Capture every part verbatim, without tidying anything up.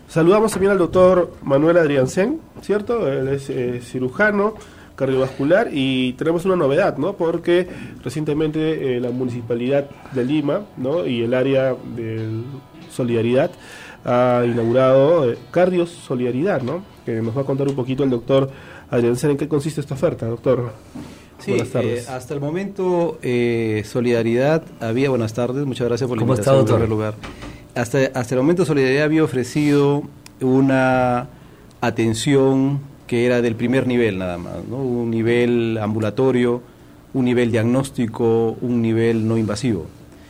Saludamos también al doctor Manuel Adriancén, ¿cierto? Él es eh, cirujano cardiovascular y tenemos una novedad, ¿no? Porque recientemente eh, la Municipalidad de Lima, ¿no? y el área de Solidaridad ha inaugurado eh, Cardio Solidaridad, ¿no? Que nos va a contar un poquito el doctor Adriancén en qué consiste esta oferta, doctor. Sí, buenas tardes. Eh, hasta el momento eh, Solidaridad había, buenas tardes, muchas gracias por la ¿Cómo invitación. está, doctor? En primer lugar. Hasta, hasta el momento Solidaridad había ofrecido una atención que era del primer nivel nada más, ¿no? Un nivel ambulatorio, un nivel diagnóstico, un nivel no invasivo.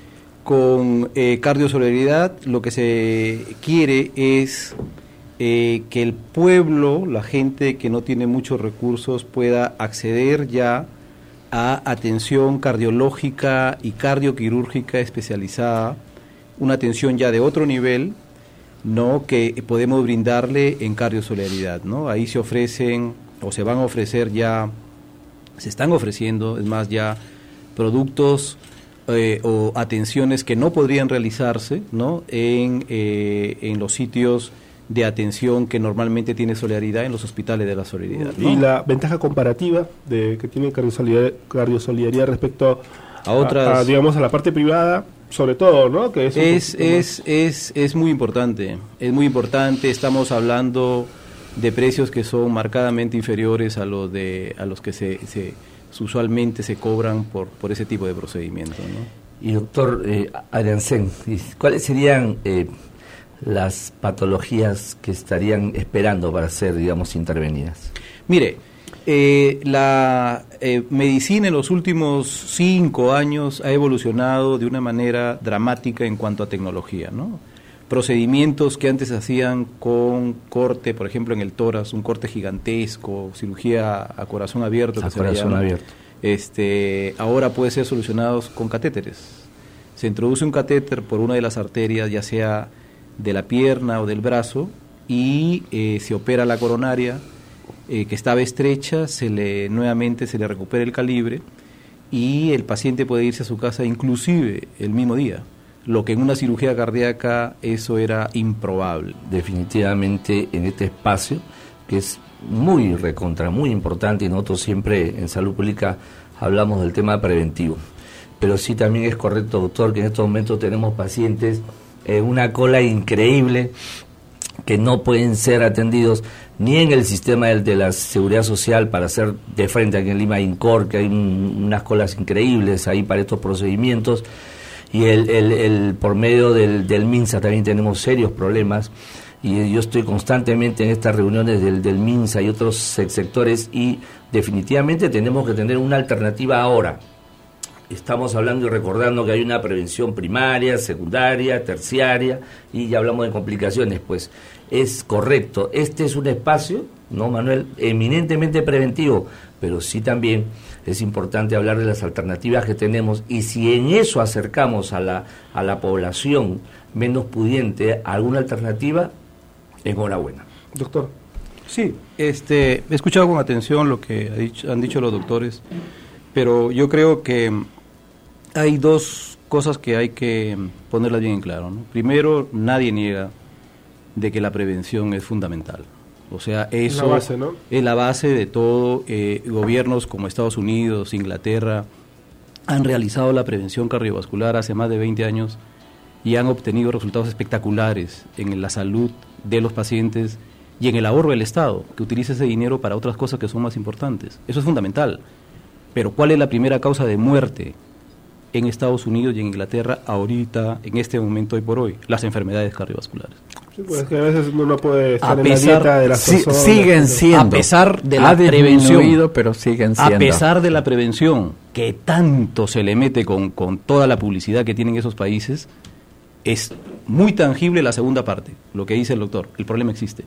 Con eh, Cardio Solidaridad lo que se quiere es eh, que el pueblo, la gente que no tiene muchos recursos, pueda acceder ya a atención cardiológica y cardioquirúrgica especializada, una atención ya de otro nivel, ¿no? que podemos brindarle en Cardio Solidaridad, ¿no? Ahí se ofrecen o se van a ofrecer ya, se están ofreciendo, es más, ya productos eh, o atenciones que no podrían realizarse, ¿no? en, eh, en los sitios de atención que normalmente tiene Solidaridad en los hospitales de la Solidaridad, ¿no? Y la ventaja comparativa de que tiene Cardio Solidaridad, Cardio Solidaridad respecto a otras, a, a, digamos, a la parte privada, sobre todo, ¿no? Que es es, es, es, es muy importante, es muy importante, estamos hablando de precios que son marcadamente inferiores a los de a los que se, se usualmente se cobran por, por ese tipo de procedimiento, ¿no? Y doctor eh, Adriancén, ¿cuáles serían eh, las patologías que estarían esperando para ser, digamos, intervenidas? Mire, eh, la eh, medicina en los últimos cinco años ha evolucionado de una manera dramática en cuanto a tecnología, ¿no? Procedimientos que antes hacían con corte, por ejemplo, en el tórax, un corte gigantesco, cirugía a corazón abierto, A que se corazón llama, abierto. Este, ahora puede ser solucionados con catéteres. Se introduce un catéter por una de las arterias, ya sea de la pierna o del brazo, y eh, se opera la coronaria, eh, que estaba estrecha, se le nuevamente se le recupera el calibre y el paciente puede irse a su casa inclusive el mismo día, lo que en una cirugía cardíaca eso era improbable. Definitivamente en este espacio, que es muy recontra, muy importante, y nosotros siempre en Salud Pública hablamos del tema preventivo. Pero sí también es correcto, doctor, que en estos momentos tenemos pacientes en una cola increíble que no pueden ser atendidos ni en el sistema de, de la seguridad social para hacer de frente. Aquí en Lima hay INCOR, que hay un, unas colas increíbles ahí para estos procedimientos, y el, el, el por medio del, del MINSA también tenemos serios problemas, y yo estoy constantemente en estas reuniones del, del MINSA y otros sectores, y definitivamente tenemos que tener una alternativa ahora. Estamos hablando y recordando que hay una prevención primaria, secundaria, terciaria, y ya hablamos de complicaciones. Pues es correcto, este es un espacio, ¿no, Manuel?, eminentemente preventivo, pero sí también es importante hablar de las alternativas que tenemos, y si en eso acercamos a la, a la población menos pudiente a alguna alternativa, enhorabuena. Doctor. Sí, este, he escuchado con atención lo que ha dicho, han dicho los doctores, pero yo creo que hay dos cosas que hay que ponerlas bien en claro, ¿no? Primero, nadie niega de que la prevención es fundamental. O sea, eso la base, ¿no? es la base de todo. Eh, gobiernos como Estados Unidos, Inglaterra, han realizado la prevención cardiovascular hace más de veinte años y han obtenido resultados espectaculares en la salud de los pacientes y en el ahorro del Estado, que utiliza ese dinero para otras cosas que son más importantes. Eso es fundamental. Pero ¿cuál es la primera causa de muerte en Estados Unidos y en Inglaterra ahorita, en este momento, hoy por hoy? Las enfermedades cardiovasculares. Sí, pues que a veces uno no puede estar a en pesar, la dieta de las sí, personas. siguen siendo. A pesar de ha la prevención, pero siguen siendo. a pesar de la prevención que tanto se le mete con, con toda la publicidad que tienen esos países, es muy tangible la segunda parte, lo que dice el doctor. El problema existe.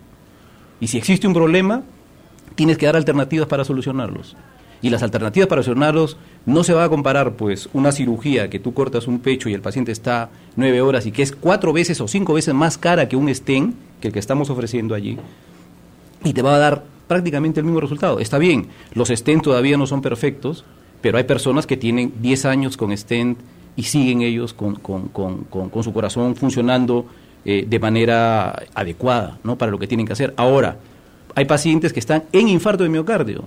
Y si existe un problema, tienes que dar alternativas para solucionarlos. Y las alternativas para solucionarlos no se va a comparar, pues, una cirugía que tú cortas un pecho y el paciente está nueve horas y que es cuatro veces o cinco veces más cara que un stent, que el que estamos ofreciendo allí, y te va a dar prácticamente el mismo resultado. Está bien, los stent todavía no son perfectos, pero hay personas que tienen diez años con stent y siguen ellos con, con, con, con, con su corazón funcionando eh, de manera adecuada, ¿no?, para lo que tienen que hacer. Ahora, hay pacientes que están en infarto de miocardio.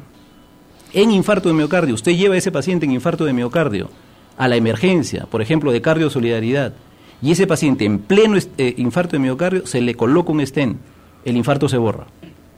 En infarto de miocardio. Usted lleva a ese paciente en infarto de miocardio a la emergencia, por ejemplo, de Cardiosolidaridad, y ese paciente en pleno eh, infarto de miocardio se le coloca un stent, el infarto se borra.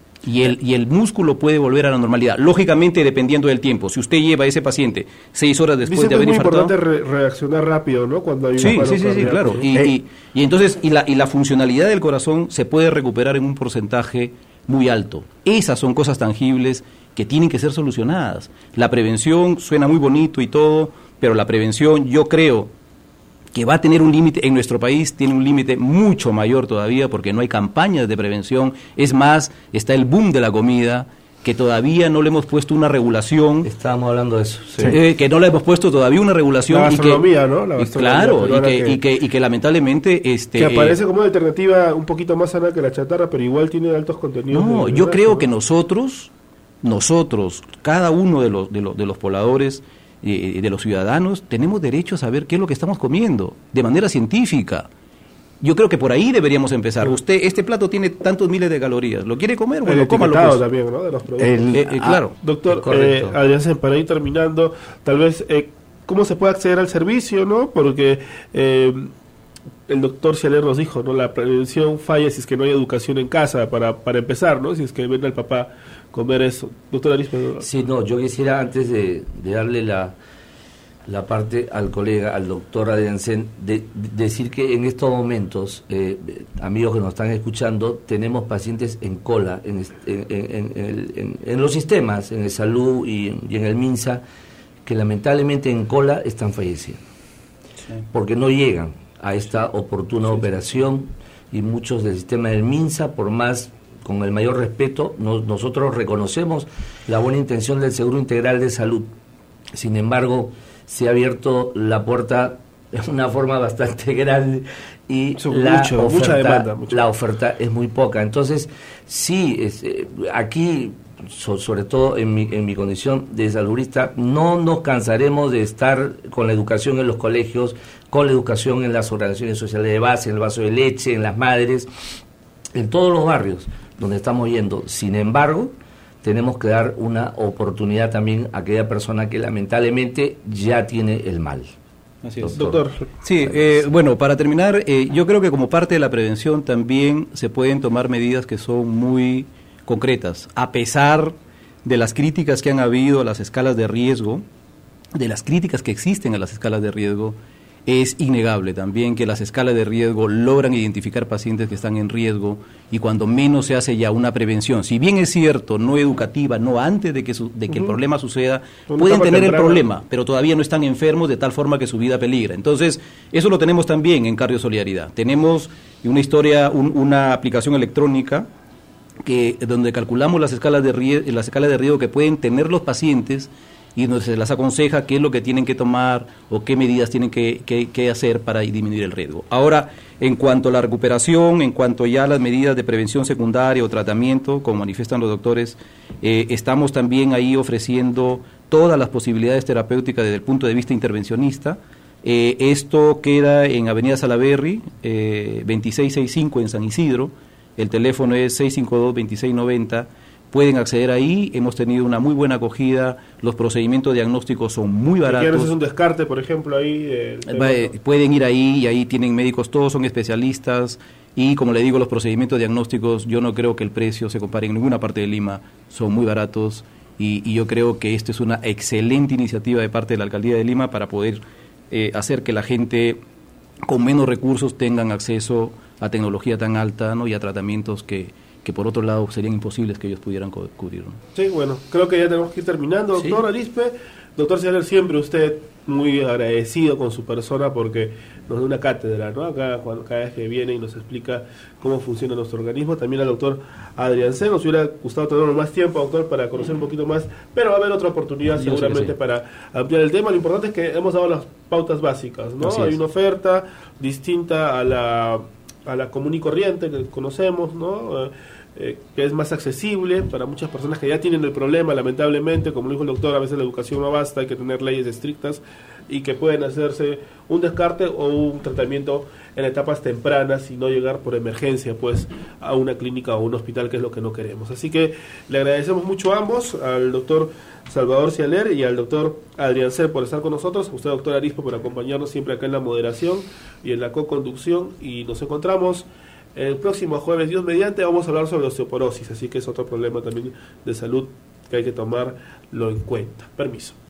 Y el, y el músculo puede volver a la normalidad, lógicamente dependiendo del tiempo. Si usted lleva a ese paciente seis horas después Dicen de haber infartado... es muy importante re reaccionar rápido, ¿no?, cuando hay un Sí, paro sí, sí, sí, claro. Y, eh. y, y entonces, y la, y la funcionalidad del corazón se puede recuperar en un porcentaje muy alto. Esas son cosas tangibles que tienen que ser solucionadas. La prevención suena muy bonito y todo, pero la prevención, yo creo que va a tener un límite, en nuestro país tiene un límite mucho mayor todavía, porque no hay campañas de prevención. Es más, está el boom de la comida, que todavía no le hemos puesto una regulación. Estábamos hablando de eso. Sí. Eh, que no le hemos puesto todavía una regulación. La gastronomía, y que, ¿no? La gastronomía, claro, y que, que, y, que, y que lamentablemente... Este, que aparece como una alternativa un poquito más sana que la chatarra, pero igual tiene altos contenidos. No, de, de yo grasa, creo ¿no? que nosotros, nosotros, cada uno de los, de los, de los pobladores, eh, de los ciudadanos, tenemos derecho a saber qué es lo que estamos comiendo, de manera científica. Yo creo que por ahí deberíamos empezar. Usted, este plato tiene tantos miles de calorías. ¿Lo quiere comer? Bueno, el cómalo. etiquetado Pues. también, ¿no?, de los productos. El, eh, eh, claro. Ah, doctor, eh, Adrián, para ir terminando, tal vez, eh, ¿cómo se puede acceder al servicio, no? Porque eh, el doctor Cialer nos dijo, ¿no?, la prevención falla si es que no hay educación en casa, para, para empezar, ¿no?, si es que ven al papá comer eso. Doctor Arispe. Sí, no, yo quisiera, antes de, de darle la... la parte al colega, al doctor Adrián Sen, de, de decir que en estos momentos, eh, amigos que nos están escuchando, tenemos pacientes en cola, en, en, en, en, en, en los sistemas, en el salud y en, y en el MINSA, que lamentablemente en cola están falleciendo, sí, porque no llegan a esta oportuna sí, operación, y muchos del sistema del MINSA, por más, con el mayor respeto, no, nosotros reconocemos la buena intención del Seguro Integral de Salud. Sin embargo, se ha abierto la puerta de una forma bastante grande y la, mucho, oferta, mucha demanda, mucho. la oferta es muy poca. Entonces, sí, es, eh, aquí, so, sobre todo en mi, en mi condición de saludista, no nos cansaremos de estar con la educación en los colegios, con la educación en las organizaciones sociales de base, en el vaso de leche, en las madres, en todos los barrios donde estamos yendo. Sin embargo, tenemos que dar una oportunidad también a aquella persona que lamentablemente ya tiene el mal. Así es. Doctor. Sí, eh, bueno, para terminar, eh, yo creo que como parte de la prevención también se pueden tomar medidas que son muy concretas, a pesar de las críticas que han habido a las escalas de riesgo, de las críticas que existen a las escalas de riesgo. Es innegable también que las escalas de riesgo logran identificar pacientes que están en riesgo, y cuando menos se hace ya una prevención, si bien es cierto, no educativa, no antes de que, su, de que uh-huh. el problema suceda, Una pueden tener temprana. el problema, pero todavía no están enfermos de tal forma que su vida peligra. Entonces, eso lo tenemos también en Cardiosolidaridad. Tenemos una historia, un, una aplicación electrónica que donde calculamos las escalas de riesgo, las escalas de riesgo que pueden tener los pacientes, y donde se les aconseja qué es lo que tienen que tomar o qué medidas tienen que, que, que hacer para disminuir el riesgo. Ahora, en cuanto a la recuperación, en cuanto ya a las medidas de prevención secundaria o tratamiento, como manifiestan los doctores, eh, estamos también ahí ofreciendo todas las posibilidades terapéuticas desde el punto de vista intervencionista. Eh, esto queda en Avenida Salaberry, eh, veintiséis sesenta y cinco en San Isidro, el teléfono es seis cinco dos, veintiséis noventa. Pueden acceder ahí, hemos tenido una muy buena acogida, los procedimientos diagnósticos son muy baratos. ¿Quieres hacer un descarte, por ejemplo, ahí? Eh, eh, pueden ir ahí, y ahí tienen médicos, todos son especialistas, y como le digo, los procedimientos diagnósticos, yo no creo que el precio se compare en ninguna parte de Lima, son muy baratos, y, y yo creo que esto es una excelente iniciativa de parte de la Alcaldía de Lima para poder eh, hacer que la gente con menos recursos tengan acceso a tecnología tan alta, ¿no?, y a tratamientos que... que por otro lado serían imposibles que ellos pudieran co- cubrir, ¿no? Sí, bueno, creo que ya tenemos que ir terminando, doctor ¿Sí? Arispe. Doctor Cialer, siempre usted muy agradecido con su persona porque nos da una cátedra, ¿no? Acá, cuando, cada vez que viene y nos explica cómo funciona nuestro organismo. También al doctor Adrián Sen, nos hubiera gustado tener más tiempo, doctor, para conocer un poquito más, pero va a haber otra oportunidad Yo seguramente sí. para ampliar el tema. Lo importante es que hemos dado las pautas básicas, ¿no? Así Hay es. una oferta distinta a la, a la común y corriente que conocemos, ¿no? Eh, Eh, que es más accesible para muchas personas que ya tienen el problema, lamentablemente, como lo dijo el doctor, a veces la educación no basta, hay que tener leyes estrictas, y que pueden hacerse un descarte o un tratamiento en etapas tempranas y no llegar por emergencia pues a una clínica o un hospital, que es lo que no queremos. Así que le agradecemos mucho a ambos, al doctor Salvador Cialer y al doctor Adrián Ser por estar con nosotros, a usted, doctor Arispo, por acompañarnos siempre acá en la moderación y en la co-conducción, y nos encontramos el próximo jueves, Dios mediante. Vamos a hablar sobre osteoporosis, así que es otro problema también de salud que hay que tomarlo en cuenta. Permiso.